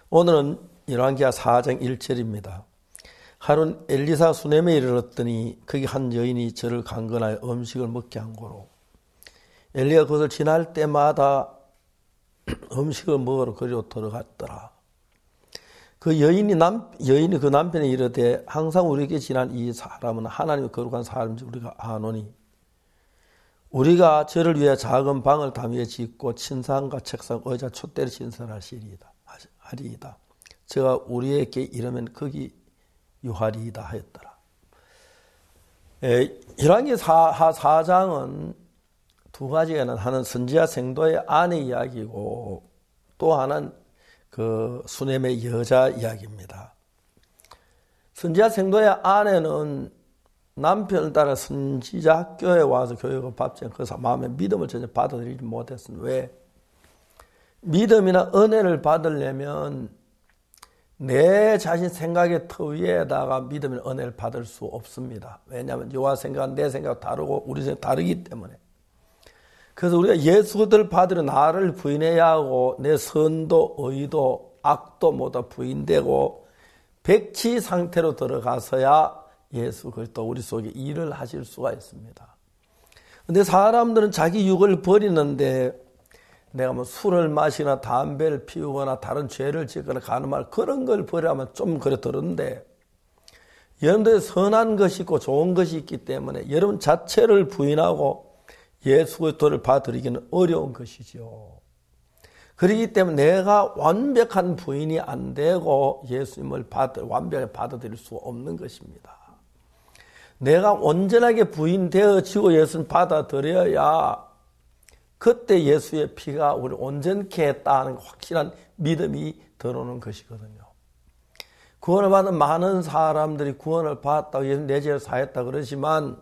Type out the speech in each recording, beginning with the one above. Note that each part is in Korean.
오늘은 열왕기하 4장 1절입니다. 하루는 엘리사 수넴에 이르렀더니 거기 한 여인이 저를 강건하여 음식을 먹게 한 고로 엘리야가 그것을 지날 때마다 음식을 먹으러 그리로 들어갔더라. 그 여인이 그 남편에 이르되 항상 우리에게 지난 이 사람은 하나님의 거룩한 사람인지 우리가 아노니 우리가 저를 위해 작은 방을 담 위에 짓고 침상과 책상, 의자, 촛대를 신설하리이다. 저가 우리에게 이르면 거기 유하리이다 하였더라. 열왕기 4장은 두 가지가 하나는 선지자 생도의 아내 이야기고 또 하나는 그 수넴의 여자 이야기입니다. 선지자 생도의 아내는 남편을 따라 선지자 학교에 와서 교육을 받지 그 마음에 믿음을 전혀 받아들이지 못했습니다. 왜? 믿음이나 은혜를 받으려면 내 자신 생각의 터 위에다가 믿음이나 은혜를 받을 수 없습니다. 왜냐하면 여호와 생각은 내 생각과 다르고 우리 생각 다르기 때문에. 그래서 우리가 예수 그리스도를 받으려 나를 부인해야 하고 내 선도 의도 악도 모두 부인되고 백치 상태로 들어가서야 예수 그리스도 우리 속에 일을 하실 수가 있습니다. 근데 사람들은 자기 육을 버리는데 내가 뭐 술을 마시거나 담배를 피우거나 다른 죄를 짓거나 가늠할 그런 걸 버리면 좀 그래 들었는데 여러분들의 선한 것이 있고 좋은 것이 있기 때문에 여러분 자체를 부인하고 예수 그리스도를 받아들이기는 어려운 것이죠. 그렇기 때문에 내가 완벽한 부인이 안 되고 예수님을 완벽하게 받아들일 수 없는 것입니다. 내가 온전하게 부인되어지고 예수를 받아들여야 그때 예수의 피가 우리 온전케 했다는 확실한 믿음이 들어오는 것이거든요. 구원을 받은 많은 사람들이 구원을 받았다고 예수님 내 죄를 사했다 그러지만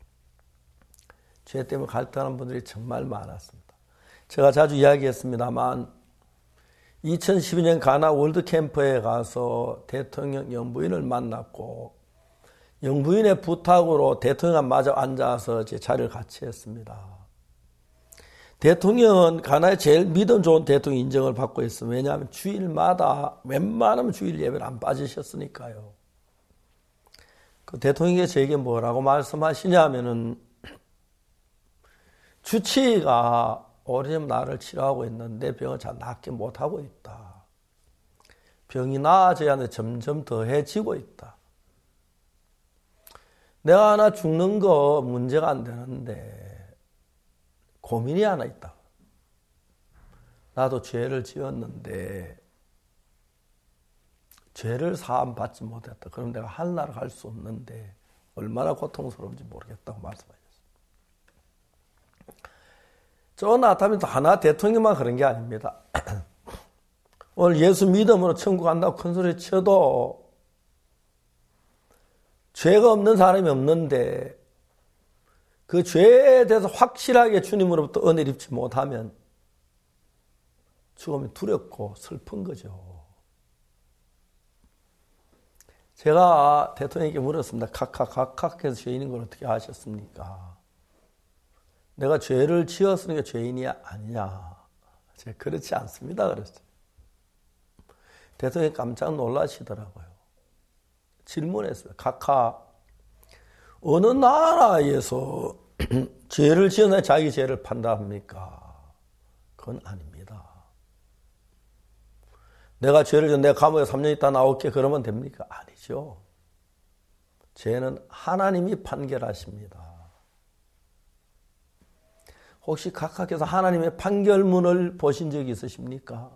죄 때문에 갈등하는 분들이 정말 많았습니다. 제가 자주 이야기했습니다만 2012년 가나 월드캠프에 가서 대통령 영부인을 만났고 영부인의 부탁으로 대통령 마저 앉아서 제 자리를 같이 했습니다. 대통령은 가나의 제일 믿음 좋은 대통령 인정을 받고 있습니다. 왜냐하면 주일마다 웬만하면 주일 예배를 안 빠지셨으니까요. 그 대통령이 저에게 뭐라고 말씀하시냐면은 주치의가 오래전 나를 치료하고 있는데 병을 잘 낫게 못하고 있다. 병이 나아져야 하는데 점점 더해지고 있다. 내가 하나 죽는 거 문제가 안 되는데 고민이 하나 있다. 나도 죄를 지었는데 죄를 사함 받지 못했다. 그럼 내가 하늘나라 갈 수 없는데 얼마나 고통스러운지 모르겠다고 말씀하셨습니다. 저 나타나면 하나 대통령만 그런 게 아닙니다. 오늘 예수 믿음으로 천국 간다고 큰 소리 쳐도 죄가 없는 사람이 없는데 그 죄에 대해서 확실하게 주님으로부터 은혜를 입지 못하면 죽음이 두렵고 슬픈 거죠. 제가 대통령에게 물었습니다. 각각 해서 죄인인 걸 어떻게 아셨습니까? 내가 죄를 지었으니까 죄인이 아니냐. 제가 그렇지 않습니다. 그랬어요. 대통령이 깜짝 놀라시더라고요. 질문했어요. 각각 어느 나라에서 죄를 지어내 자기 죄를 판단합니까? 그건 아닙니다. 내가 죄를 지어 내가 감옥에 3년 있다 나올게 그러면 됩니까? 아니죠. 죄는 하나님이 판결하십니다. 혹시 각각께서 하나님의 판결문을 보신 적이 있으십니까?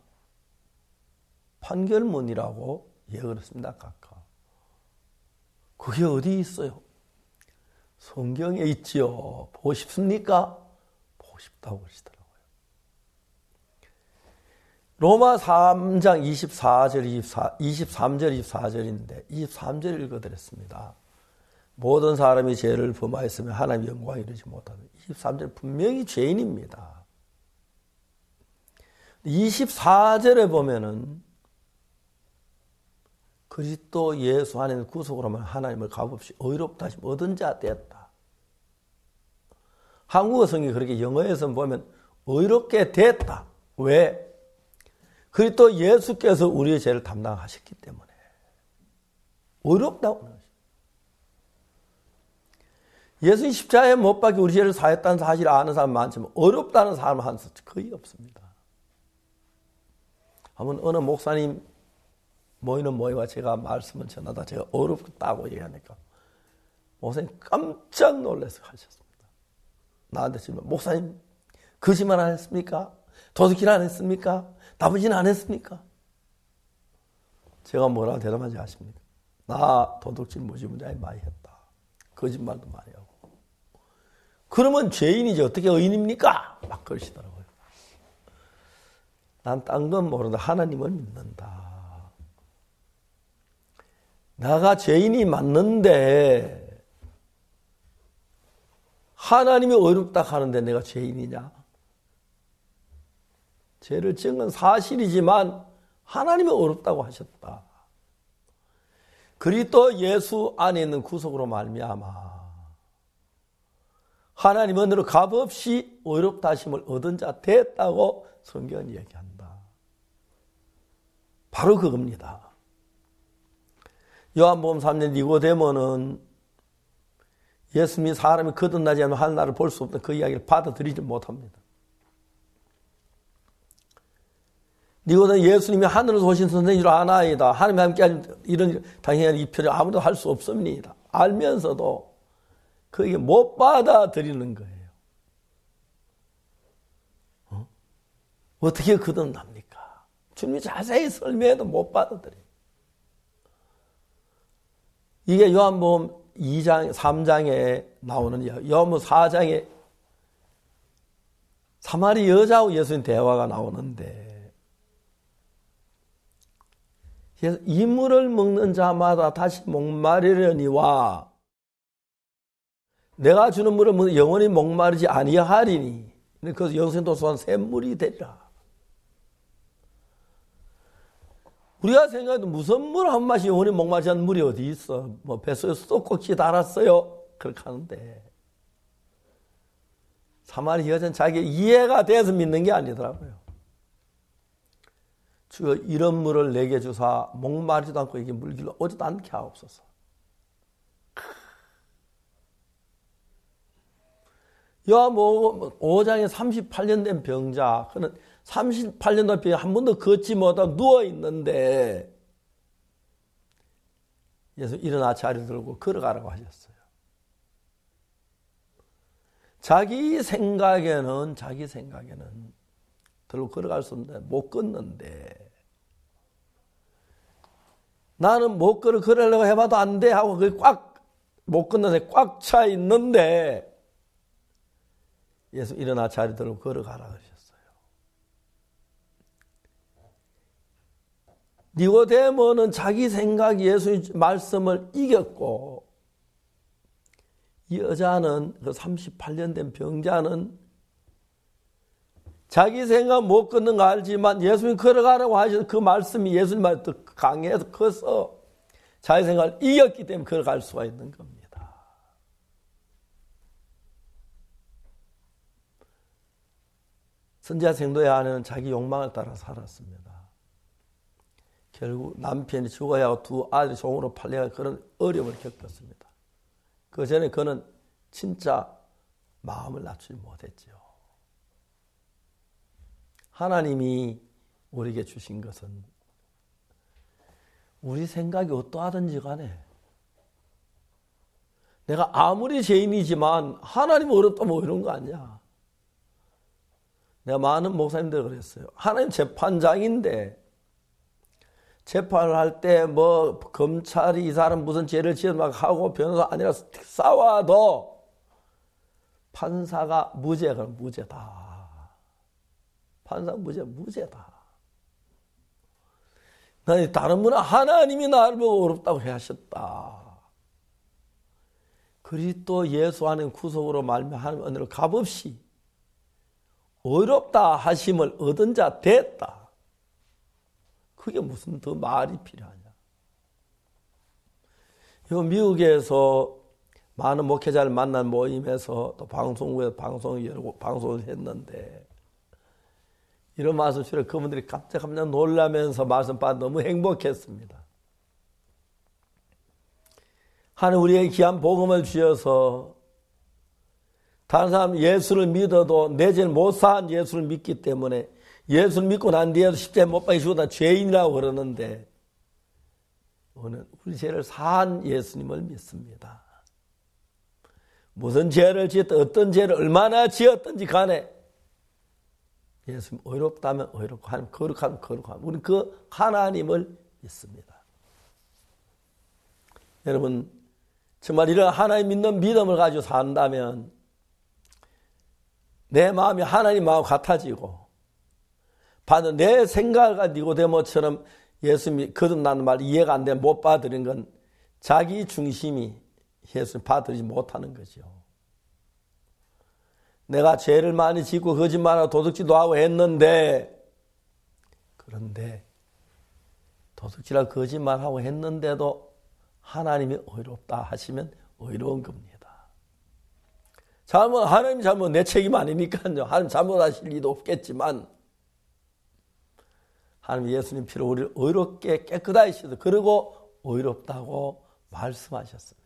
판결문이라고? 예, 그렇습니다. 각각. 그게 어디 있어요? 성경에 있지요. 보고 싶습니까? 보고 싶다고 그러시더라고요. 로마 3장 23절 24절인데 23절 읽어드렸습니다. 모든 사람이 죄를 범하였으면 하나님의 영광에 이르지 못하는 23절 분명히 죄인입니다. 24절에 보면은 그리스도 예수 안에는 구속으로 하면 하나님을 값없이 의롭다 하심 얻은 자 되었다. 한국어 성경이 그렇게 영어에서 보면 의롭게 됐다. 왜? 그리고 또 예수께서 우리의 죄를 담당하셨기 때문에 어렵다고 하는 것입니다. 예수님 십자가에 못 박혀 우리 죄를 사했다는 사실을 아는 사람 많지만 어렵다는 사람은 한 거의 없습니다. 한번 어느 목사님 모이는 모임과 제가 말씀을 전하다 제가 어렵다고 얘기하니까 목사님 깜짝 놀라서 하셨습니다. 나한테 지금 목사님 거짓말 안 했습니까? 도둑질 안 했습니까? 나머지는 안 했습니까? 제가 뭐라고 대답하지 아십니까? 나 도둑질 무지무지하게 많이 했다. 거짓말도 많이 하고. 그러면 죄인이지 어떻게 의인입니까? 막 그러시더라고요. 난 딴 건 모르는데 하나님을 믿는다. 내가 죄인이 맞는데 하나님이 어렵다 하는데 내가 죄인이냐? 죄를 지은 건 사실이지만 하나님이 어렵다고 하셨다. 그리스도 예수 안에 있는 구속으로 말미암아 하나님 은혜로 값없이 어렵다 하심을 얻은 자 됐다고 성경은 얘기한다. 바로 그겁니다. 요한복음 3년 니고데모는 예수님이 사람이 거듭나지 않으면 하늘나라를 볼 수 없다. 그 이야기를 받아들이지 못합니다. 니고는 예수님이 하늘에서 오신 선생님으로 아나이다. 하나님과 함께 이런 당연히 이 표를 아무도 할 수 없습니다. 알면서도 그게 못 받아들이는 거예요. 어떻게 거듭납니까? 주님이 자세히 설명해도 못 받아들여요. 이게 요한복음 2장, 3장에 나오는 이야기. 요한복음 4장에 사마리 여자하고 예수님 대화가 나오는데 이 물을 먹는 자마다 다시 목마르려니와 내가 주는 물을 먹는 영원히 목마르지 아니하리니 그래서 영생도수한 샘물이 되리라. 우리가 생각해도 무슨 물 한 맛이 영원히 목마르지 않는 물이 어디 있어? 뭐 뱃속에 쏙꼭지 달았어요? 그렇게 하는데 사마리 여자는 자기 이해가 돼서 믿는 게 아니더라고요. 주여 이런 물을 내게 주사 목마르지도 않고 이게 물길로 오지도 않게 하옵소서. 요한복음 5장에 38년 된 병자, 그는 38년 된 병이 한 번도 걷지 못하고 누워 있는데 예수 일어나 자리를 들고 걸어가라고 하셨어요. 자기 생각에는 들고 걸어갈 수 없는데 못 걷는데 나는 못 걸으려고 해봐도 안 돼 하고 그게 못 걷는데 꽉 차 있는데 예수 일어나 자리 들고 걸어가라 그러셨어요. 니고데모는 자기 생각이 예수의 말씀을 이겼고 이 여자는 그 38년 된 병자는 자기 생각 못 걷는 거 알지만 예수님 걸어가라고 하셔서 그 말씀이 예수님 말이 더 강해서 커서 자기 생각을 이겼기 때문에 걸어갈 수가 있는 겁니다. 선지자 생도의 아내는 자기 욕망을 따라 살았습니다. 결국 남편이 죽어야 하고 두 아들이 종으로 팔려가 그런 어려움을 겪었습니다. 그 전에 그는 진짜 마음을 낮추지 못했죠. 하나님이 우리에게 주신 것은 우리 생각이 어떠하든지 간에 내가 아무리 죄인이지만 하나님 어렵다면 이런 거 아니야. 내가 많은 목사님들 그랬어요. 하나님 재판장인데 재판을 할 때 뭐 검찰이 이 사람 무슨 죄를 지어 막 하고 변호사 아니라 싸워도 판사가 무죄가 무죄다. 판사 무죄다. 나는 다른 분은 하나님이 나를 보고 어렵다고 하셨다. 그리스도 예수 안에 구속으로 말미암아 하나님 은혜로 값없이 어렵다 하심을 얻은 자 됐다. 그게 무슨 더 말이 필요하냐. 요 미국에서 많은 목회자를 만난 모임에서 또 방송국에서 방송을 열고 방송을 했는데 이런 말씀 주려 그분들이 깜짝 놀라면서 말씀 받아 너무 행복했습니다. 하나님 우리에게 귀한 복음을 주셔서 다른 사람 예수를 믿어도 내 죄를 못 사한 예수를 믿기 때문에 예수를 믿고 난 뒤에도 십자가에 못 박혀 죽었다 죄인이라고 그러는데 오늘 우리 죄를 사한 예수님을 믿습니다. 무슨 죄를 지었든 어떤 죄를 얼마나 지었든지 간에 예수님 의롭다면 의롭고 하나님 거룩하면 거룩하면 우리는 그 하나님을 믿습니다. 여러분 정말 이런 하나님 믿는 믿음을 가지고 산다면 내 마음이 하나님 마음 같아지고 반은 내 생각을 니고데모처럼 예수님이 거듭나는 말 이해가 안 되면 못 받아들인 건 자기 중심이 예수님 받아들이지 못하는 거죠. 내가 죄를 많이 짓고 거짓말하고 도둑질도 하고 했는데 그런데 도둑질하고 거짓말하고 했는데도 하나님이 의롭다 하시면 의로운 겁니다. 하나님 잘못 내 책임 아니니까요. 하나님 잘못하실 리도 없겠지만 하나님 예수님 피로 우리를 의롭게 깨끗하게 씻어 그리고 의롭다고 말씀하셨습니다.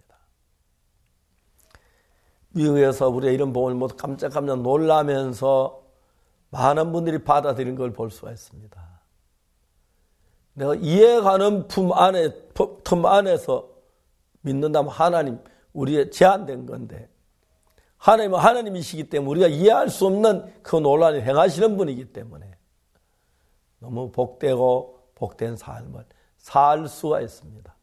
미국에서 우리가 이런 복음을 모두 깜짝깜짝 놀라면서 많은 분들이 받아들인 걸 볼 수가 있습니다. 내가 이해가는 틈 안에서 믿는다면 하나님 우리의 제한된 건데 하나님은 하나님이시기 때문에 우리가 이해할 수 없는 그 논란을 행하시는 분이기 때문에 너무 복되고 복된 삶을 살 수가 있습니다.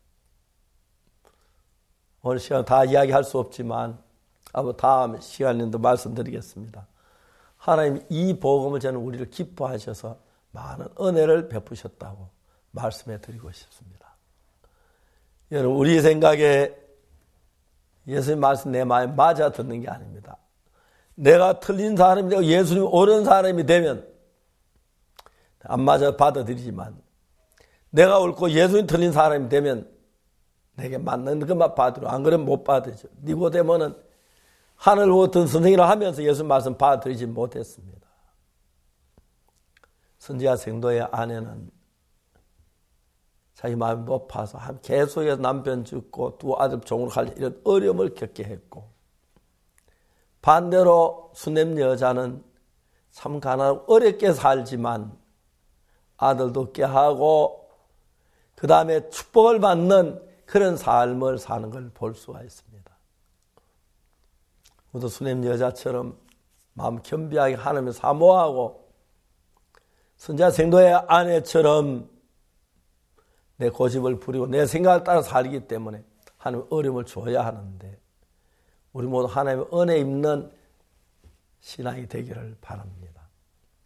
오늘 시간 다 이야기할 수 없지만 다음 시간에도 말씀드리겠습니다. 하나님 이 복음을 저는 우리를 기뻐하셔서 많은 은혜를 베푸셨다고 말씀해 드리고 싶습니다. 여러분 우리 생각에 예수님 말씀 내 마음에 맞아 듣는 게 아닙니다. 내가 틀린 사람이 되고 예수님이 옳은 사람이 되면 안 맞아 받아들이지만 내가 옳고 예수님 틀린 사람이 되면 내게 맞는 것만 받으려 안 그러면 못 받으죠. 니고데모는 하늘 보던 선생이라 하면서 예수님 말씀 받아들이지 못했습니다. 선지자 생도의 아내는 자기 마음이 높아서 계속해서 남편 죽고 두 아들 종으로 갈 이런 어려움을 겪게 했고 반대로 수넴 여자는 참 가난하고 어렵게 살지만 아들도 없게 하고 그 다음에 축복을 받는 그런 삶을 사는 걸 볼 수가 있습니다. 모두 수넴 여자처럼 마음 겸비하게 하나님을 사모하고 선지자 생도의 아내처럼 내 고집을 부리고 내 생각을 따라 살기 때문에 하나님 어려움을 줘야 하는데 우리 모두 하나님의 은혜 입는 신앙이 되기를 바랍니다.